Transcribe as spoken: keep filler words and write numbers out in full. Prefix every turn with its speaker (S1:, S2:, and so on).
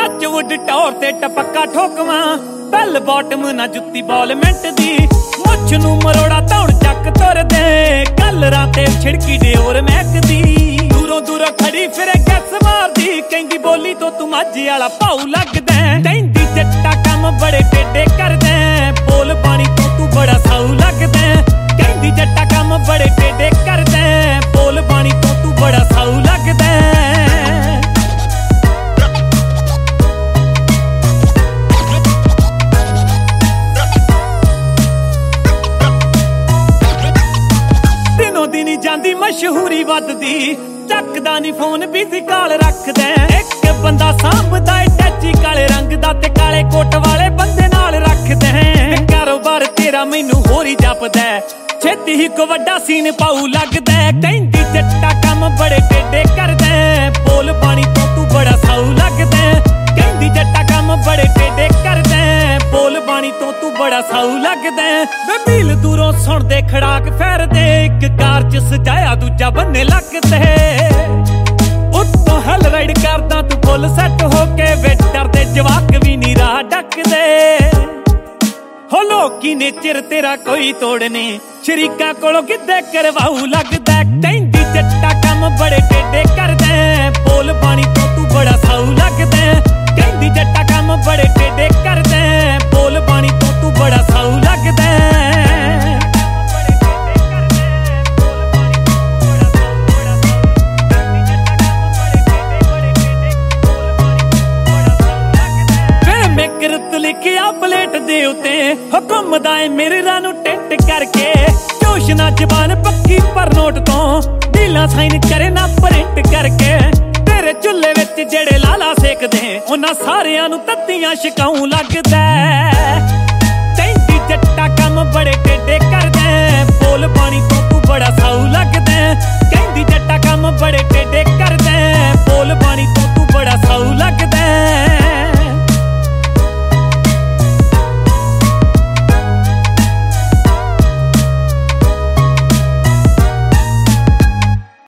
S1: touchwood ਟੌਰ ਤੇ ਟਪੱਕਾ ਠੋਕਵਾਂ bell bottom ਨਾ ਜੁੱਤੀ ਬਾਲਮੈਂਟ ਦੀ ਮੁੱਛ ਨੂੰ ਮਰੋੜਾ ਧੌਣ ਚੱਕ ਤੁਰਦੇ ਕਲਰਾਂ ਤੇ ਛਿੜਕੀ ਡਿਓਰ ਮਹਿਕਦੀ ਦੂਰੋਂ ਦੂਰੋਂ ਖੜੀ ਫਿਰੇ ਗੱਸ ਮਾਰਦੀ ਕਹਿੰਦੀ ਬੋਲੀ ਤੋਂ ਤੂੰ ਮਾਝੇ ਵਾਲਾ ਭਾਊ ਲੱਗਦਾ ਕਹਿੰਦੀ ਜੱਟਾ ਕੰਮ ਬੜੇ ਟੇਡੇ ਕਰਦਾ ਬੋਲ ਬਾਣੀ ਤੋਂ ਤੂੰ ਬੜਾ ਸਾਊ ਲੱਗਦਾ ਕਹਿੰਦੀ ਜੱਟਾ ਕੰਮ ਬੜੇ ਟੇਡੇ ਕਰਦਾ ਬੋਲ ਬਾਣੀ ਤੋਂ ਤੂੰ ਬੜਾ ਸਾਊ ਲੱਗਦਾ ਦਿਨੀ ਜਾਂਦੀ ਮਸ਼ਹੂਰੀ ਵੱਧਦੀ ਚੱਕਦਾ ਨੀ ਫੋਨ ਬਿਜ਼ੀ ਕਾਲ ਰੱਖਦਾ ਇੱਕ ਬੰਦਾ ਸਾਂਭਦਾ ਏ ਟੈਚੀ ਕਾਲੇ ਰੰਗ ਦਾ ਤੇ ਕਾਲੇ ਕੋਟ ਵਾਲੇ ਬੰਦੇ ਨਾਲ ਰੱਖਦਾ ਕਾਰੋਬਾਰ ਤੇਰਾ ਮੈਨੂੰ ਹੋਰ ਹੀ ਜਪਦਾ ਛੇਤੀ ਹੀ ਕੋ ਵੱਡਾ ਸੀਨ ਪਾਉ ਲੱਗਦਾ ਕਹਿੰਦੀ ਜੱਟਾ ਕੰਮ ਬੜੇ ਟੇਡੇ ਕਰਦਾ ਬੋਲ ਬਾਣੀ ਤੋਂ ਤੂੰ ਬੜਾ ਸਾਊ ਲੱਗਦਾ ਕਹਿੰਦੀ ਜੱਟਾ ਕੰਮ ਬੜੇ ਟੇਡੇ ਕਰਦਾ ਬੋਲ ਬਾਣੀ ਤੋਂ ਤੂੰ ਬੜਾ ਸਾਊ ਲੱਗਦਾ ਵੇ ਮੀਲ ਦੂਰੋਂ ਸੁਣਦੇ ਖੜਾਕ ਫੇਰਦੇ ਇੱਕ ਕਾਰ ਚ ਸਜਾਇਆ ਦੂਜਾ ਬੰਨੇ ਲੱਗਦੇ ਉੱਤੋਂ ਹਲ ਰਾਈਡ ਕਰਦਾ ਤੂੰ ਫੁੱਲ ਸੈੱਟ ਹੋ ਕੇ ਵੇ ਡਰਦੇ ਜਵਾਕ ਵੀ ਨੀ ਰਾਹ ਡੱਕਦੇ ਹੋ ਲੋਕੀ ਨੇ ਚਿਰ ਤੇਰਾ ਕੋਈ ਤੋੜਨੇ ਸ਼ਰੀਕਾਂ ਕੋਲੋਂ ਕਿੱਦੇ ਕਰਵਾਉ ਲੱਗਦਾ ਕਹਿੰਦੀ ਜੱਟਾ ਕੰਮ ਬੜੇ ਟੇਡੇ ਕਰਦਾ ਬੋਲ ਬਾਣੀ ਤੋਂ ਤੂੰ ਬੜਾ ਸਾਊ ਲੱਗਦਾ ਕਹਿੰਦੀ ਜੱਟਾ ਕੰਮ ਬੜੇ ਟੇਡੇ ਕਰਦਾ ਬੋਲ ਬਾਣੀ ਤੋਂ ਤੂੰ ਬੜਾ ਸਾਊ ਲੱਗਦਾ ਕਿਰਤ ਲਿਖਿਆ ਪਲੇਟ ਦੇ ਉੱਤੇ ਹੁਕਮਦਾ ਏ ਮਿਰਰਾਂ ਨੂੰ ਟਿੰਟ ਕਰਕੇ ਜੋਸ਼ ਨਾ ਜ਼ਬਾਨ ਪੱਕੀ ਪਰ ਨੋਟ ਤੋਂ ਢੀਲਾ ਸਾਈਨ ਕਰੇ ਨਾ ਪ੍ਰਿੰਟ ਕਰਕੇ ਤੇਰੇ ਚੁੱਲ੍ਹੇ ਵਿੱਚ ਜਿਹੜੇ ਲਾਲਾ ਸੇਕਦੇ ਉਹਨਾਂ ਸਾਰਿਆਂ ਨੂੰ ਤੱਤੀਆਂ ਛਕਾਉਂ ਲੱਗਦਾ ਕਹਿੰਦੀ ਜੱਟਾ ਕੰਮ ਬੜੇ ਟੇਡੇ ਕਰਦਾ ਬੋਲ ਬਾਣੀ ਤੋਂ ਤੂੰ ਬੜਾ ਸਾਊ ਲੱਗਦਾ